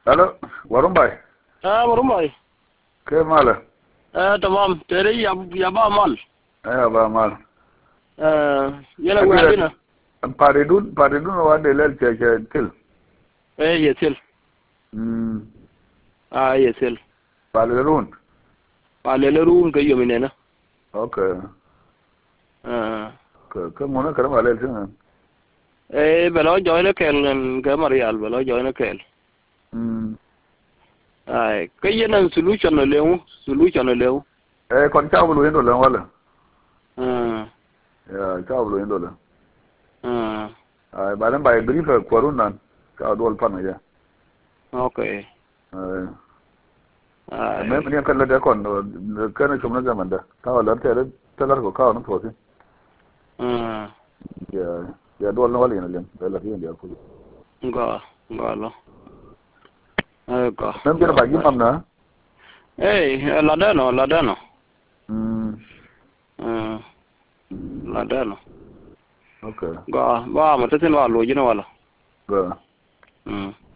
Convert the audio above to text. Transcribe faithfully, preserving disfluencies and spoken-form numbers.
الو ورم باي اه ورماي كيف ماله؟ اه تمام تري يا يا با مال ايه با مال اه يلا أدي وعدنا باردون باردون وادي ليل تي تل ايه يتل امم اه يتل بالرون على لرون كيو مننا اوكي اه كم هنا كلام على ليل ايه بلا جوينا كيل كمريال بلا جوينا كيل امم اه كينا solution له solution له eh kon chabulu indo la wala اه ya chabulu indo la اه ai balan bai brief korun nan ka dol pan ya okay eh me اه men kan la da kon kana chumna zaman da ka wala ta da talar ko ka no to اه ya ya dol na wala ina lem da la fiin ya ku ga ga lo eh ga men bin ba gi mam na eh la dano la dano mm اه la dano okay ga ba mà tất nhiên là lùi chứ nó là ga ừ